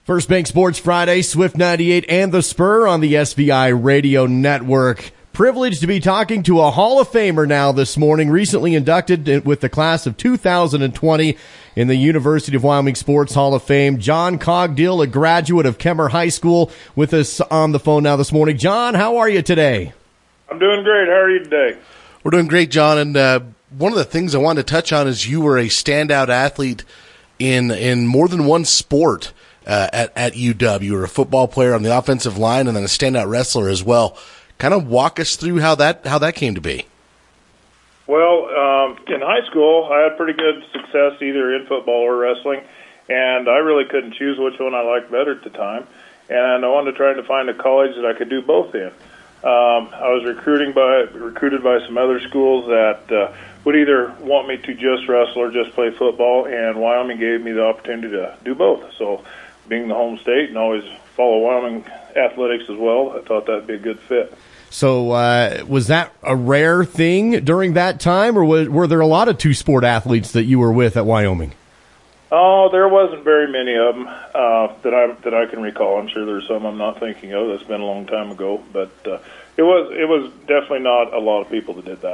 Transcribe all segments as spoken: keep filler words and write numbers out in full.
First Bank Sports Friday, Swift ninety-eight and The Spur on the S V I Radio Network. Privileged to be talking to a Hall of Famer now this morning, recently inducted with the class of two thousand twenty in the University of Wyoming Sports Hall of Fame. John Cogdill, a graduate of Kemmer High School, with us on the phone now this morning. John, how are you today? I'm doing great. How are you today? We're doing great, John. And uh, one of the things I wanted to touch on is you were a standout athlete in in more than one sport. Uh, at, at U W. You were a football player on the offensive line and then a standout wrestler as well. Kind of walk us through how that how that came to be. Well, um, in high school, I had pretty good success either in football or wrestling, and I really couldn't choose which one I liked better at the time. And I wanted to try to find a college that I could do both in. Um, I was recruiting by recruited by some other schools that uh, would either want me to just wrestle or just play football, and Wyoming gave me the opportunity to do both. So, being the home state and always follow Wyoming athletics as well, I thought that'd be a good fit. So uh, was that a rare thing during that time, or was, were there a lot of two-sport athletes that you were with at Wyoming? Oh, there wasn't very many of them uh, that I that I can recall. I'm sure there's some I'm not thinking of. That's been a long time ago, but uh, it was it was definitely not a lot of people that did that.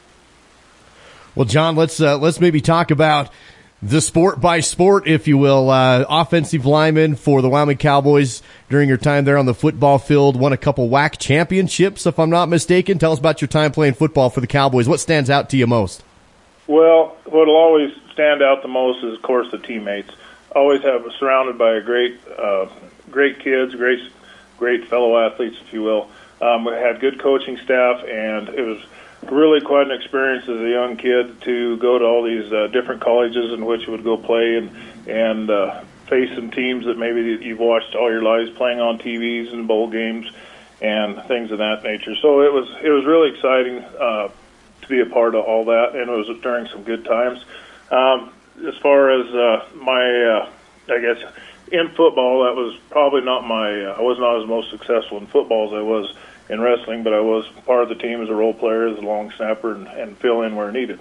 Well, John, let's uh, let's maybe talk about the sport by sport, if you will. Uh, offensive lineman for the Wyoming Cowboys during your time there on the football field. Won a couple W A C championships, if I'm not mistaken. Tell us about your time playing football for the Cowboys. What stands out to you most? Well, what'll always stand out the most is, of course, the teammates. Always have surrounded by great, uh, great kids, great, great fellow athletes, if you will. Um, we had good coaching staff, and it was really quite an experience as a young kid to go to all these uh, different colleges in which you would go play and and uh, face some teams that maybe you've watched all your lives playing on T Vs and bowl games and things of that nature. So it was it was really exciting uh, to be a part of all that, and it was during some good times. Um, as far as uh, my, uh, I guess, in football, that was probably not my. Uh, I was not as most successful in football as I was in wrestling, but I was part of the team as a role player, as a long snapper, and, and fill in where needed.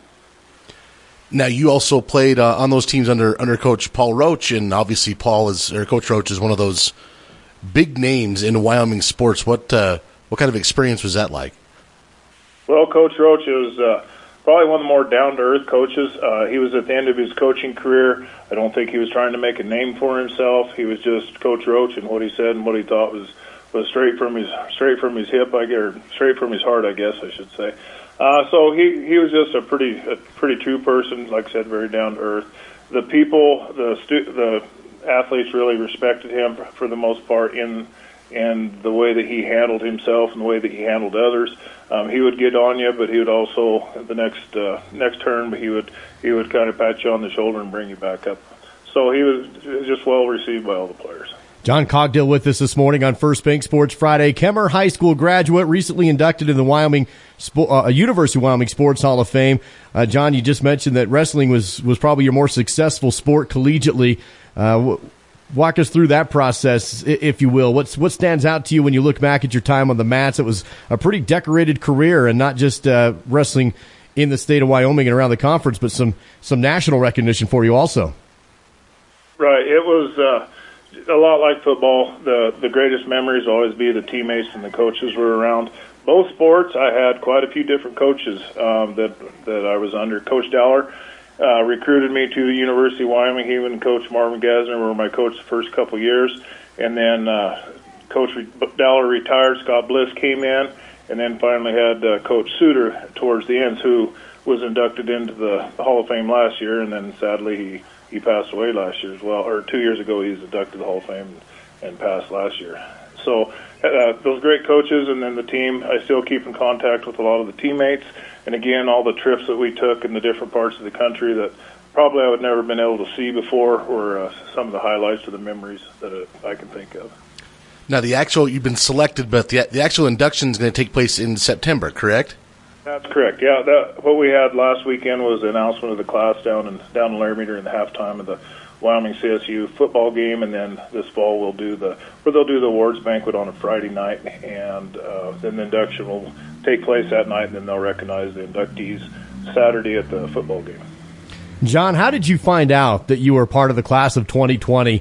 Now, you also played uh, on those teams under under Coach Paul Roach, and obviously Paul is or Coach Roach is one of those big names in Wyoming sports. What uh, what kind of experience was that like? Well, Coach Roach was uh, probably one of the more down-to-earth coaches. Uh, he was at the end of his coaching career. I don't think he was trying to make a name for himself. He was just Coach Roach, and what he said and what he thought was was straight from his straight from his hip, I guess, or straight from his heart, I guess I should say. Uh, so he he was just a pretty a pretty true person, like I said, very down to earth. The people, the stu- the athletes really respected him for, for the most part in in the way that he handled himself and the way that he handled others. Um, he would get on you, but he would also the next uh, next turn, he would he would kind of pat you on the shoulder and bring you back up. So he was just well received by all the players. John Cogdill with us this morning on First Bank Sports Friday. Kemmer High School graduate, recently inducted in the Wyoming uh, University of Wyoming Sports Hall of Fame. Uh, John, you just mentioned that wrestling was, was probably your more successful sport collegiately. Uh, w- walk us through that process, if you will. What's what stands out to you when you look back at your time on the mats? It was a pretty decorated career, and not just uh, wrestling in the state of Wyoming and around the conference, but some some national recognition for you also. Right. It was Uh a lot like football. The the greatest memories will always be the teammates and the coaches were around. Both sports, I had quite a few different coaches um, that that I was under. Coach Dowler uh, recruited me to the University of Wyoming. He and Coach Marvin Gasner were my coach the first couple years, and then uh, Coach Dowler retired. Scott Bliss came in, and then finally had uh, Coach Suter towards the end, who was inducted into the Hall of Fame last year, and then sadly he. He passed away last year as well, or two years ago he was inducted to the Hall of Fame and, and passed last year. So uh, those great coaches and then the team, I still keep in contact with a lot of the teammates. And again, all the trips that we took in the different parts of the country that probably I would never been able to see before were uh, some of the highlights of the memories that uh, I can think of. Now, the actual, you've been selected, but the, the actual induction is going to take place in September, correct? That's correct. Yeah, that, what we had last weekend was the announcement of the class down in down in Laramie during the halftime of the Wyoming C S U football game, and then this fall we'll do the where they'll do the awards banquet on a Friday night, and uh, then the induction will take place that night, and then they'll recognize the inductees Saturday at the football game. John, how did you find out that you were part of the class of twenty twenty?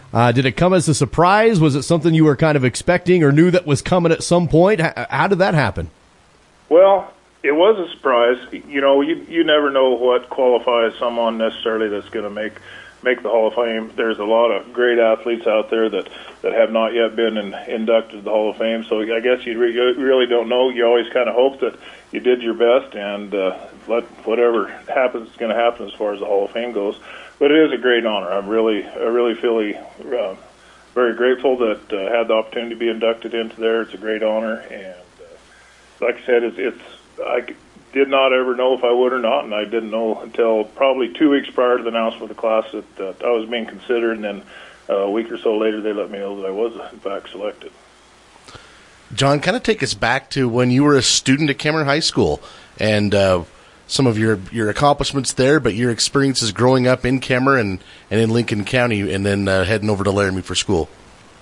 Uh, did it come as a surprise? Was it something you were kind of expecting or knew that was coming at some point? H- how did that happen? Well, it was a surprise. You know, you you never know what qualifies someone necessarily that's going to make make the Hall of Fame. There's a lot of great athletes out there that, that have not yet been in, inducted to the Hall of Fame. So I guess you, re- you really don't know. You always kind of hope that you did your best, and uh, let whatever happens is going to happen as far as the Hall of Fame goes. But it is a great honor. I'm really, I really feel uh, very grateful that I uh, had the opportunity to be inducted into there. It's a great honor, and uh, like I said, it's, it's I did not ever know if I would or not, and I didn't know until probably two weeks prior to the announcement of the class that uh, I was being considered, and then uh, a week or so later they let me know that I was, in fact, selected. John, kind of take us back to when you were a student at Kemmer High School and uh, some of your, your accomplishments there, but your experiences growing up in Kemmer and, and in Lincoln County, and then uh, heading over to Laramie for school.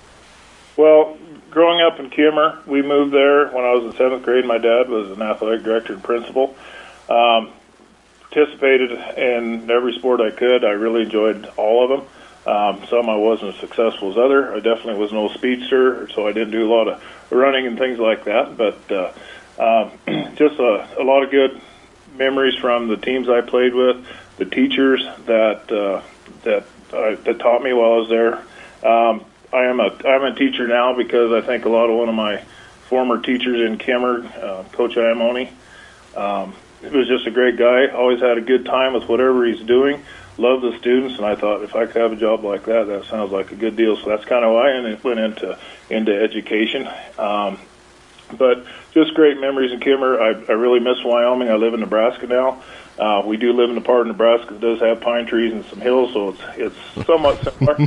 Well, growing up in Kemmer, we moved there when I was in seventh grade. My dad was an athletic director and principal. Um, participated in every sport I could. I really enjoyed all of them. Um, some I wasn't as successful as other. I definitely was no speedster, so I didn't do a lot of running and things like that. But uh, um, just a, a lot of good memories from the teams I played with, the teachers that uh, that I, that taught me while I was there. Um, I am a I'm a teacher now because I think a lot of one of my former teachers in Kemmer, uh, Coach Iamoni, um, he was just a great guy. Always had a good time with whatever he's doing. Loved the students, and I thought if I could have a job like that, that sounds like a good deal. So that's kind of why I went into into education. Um, but just great memories in Kemmer. I, I really miss Wyoming. I live in Nebraska now. Uh, we do live in a part of Nebraska that does have pine trees and some hills, so it's it's somewhat similar.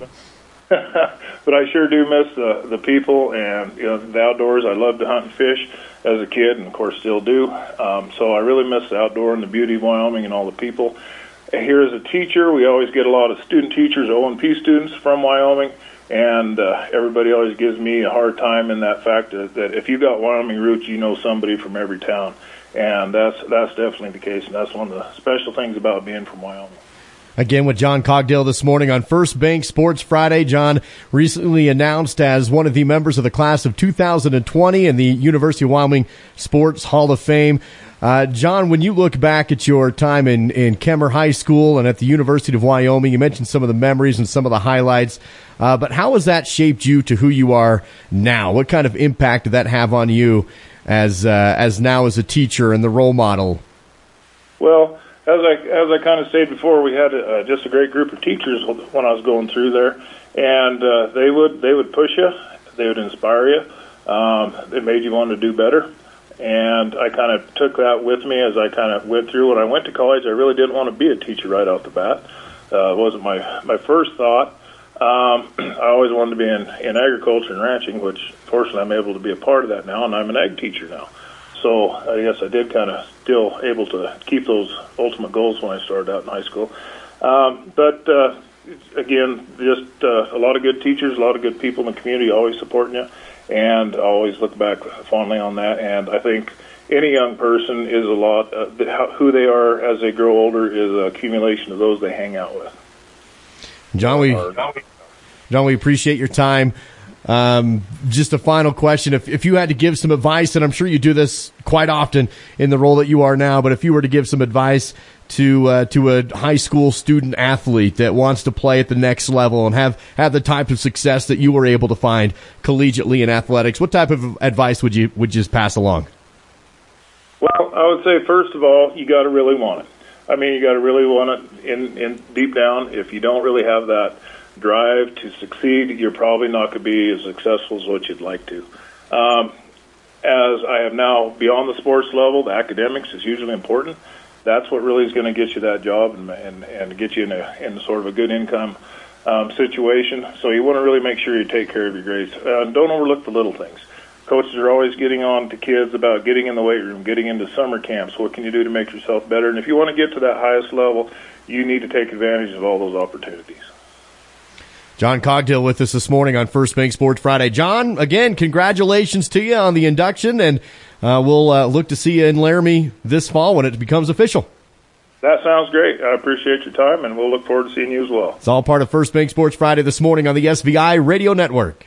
But I sure do miss the the people and you know the outdoors. I loved to hunt and fish as a kid, and of course still do. Um, so I really miss the outdoor and the beauty of Wyoming and all the people. Here as a teacher, we always get a lot of student teachers, O and P students from Wyoming, and uh, everybody always gives me a hard time in that fact that, that if you got Wyoming roots, you know somebody from every town, and that's that's definitely the case, and that's one of the special things about being from Wyoming. Again with John Cogdill this morning on First Bank Sports Friday. John recently announced as one of the members of the class of two thousand twenty in the University of Wyoming Sports Hall of Fame. Uh, John, when you look back at your time in, in Kemmer High School and at the University of Wyoming, you mentioned some of the memories and some of the highlights, uh, but how has that shaped you to who you are now? What kind of impact did that have on you as uh, as now as a teacher and the role model? Well, as I as I kind of stated before, we had uh, just a great group of teachers when I was going through there, and uh, they would they would push you, they would inspire you, um, it made you want to do better. And I kind of took that with me as I kind of went through. When I went to college, I really didn't want to be a teacher right off the bat. Uh, it wasn't my, my first thought. Um, I always wanted to be in, in agriculture and ranching, which fortunately I'm able to be a part of that now, and I'm an ag teacher now. So I guess I did kind of still able to keep those ultimate goals when I started out in high school. Um, but, uh, again, just uh, a lot of good teachers, a lot of good people in the community always supporting you. And I always look back fondly on that. And I think any young person is a lot, uh, who they are as they grow older is an accumulation of those they hang out with. John, we, John, we appreciate your time. Um, just a final question. If, if you had to give some advice, and I'm sure you do this quite often in the role that you are now, but if you were to give some advice to uh, to a high school student athlete that wants to play at the next level and have, have the type of success that you were able to find collegiately in athletics, what type of advice would you would you just pass along? Well, I would say, first of all, you got to really want it. I mean, you got to really want it in, in deep down. If you don't really have that drive to succeed, you're probably not going to be as successful as what you'd like to. Um, as I have now, beyond the sports level, the academics is hugely important. That's what really is going to get you that job and and, and get you in a in sort of a good income um, situation. So you want to really make sure you take care of your grades. Uh, don't overlook the little things. Coaches are always getting on to kids about getting in the weight room, getting into summer camps. What can you do to make yourself better? And if you want to get to that highest level, you need to take advantage of all those opportunities. John Cogdill with us this morning on First Bank Sports Friday. John, again, congratulations to you on the induction, and uh, we'll uh, look to see you in Laramie this fall when it becomes official. That sounds great. I appreciate your time, and we'll look forward to seeing you as well. It's all part of First Bank Sports Friday this morning on the S V I Radio Network.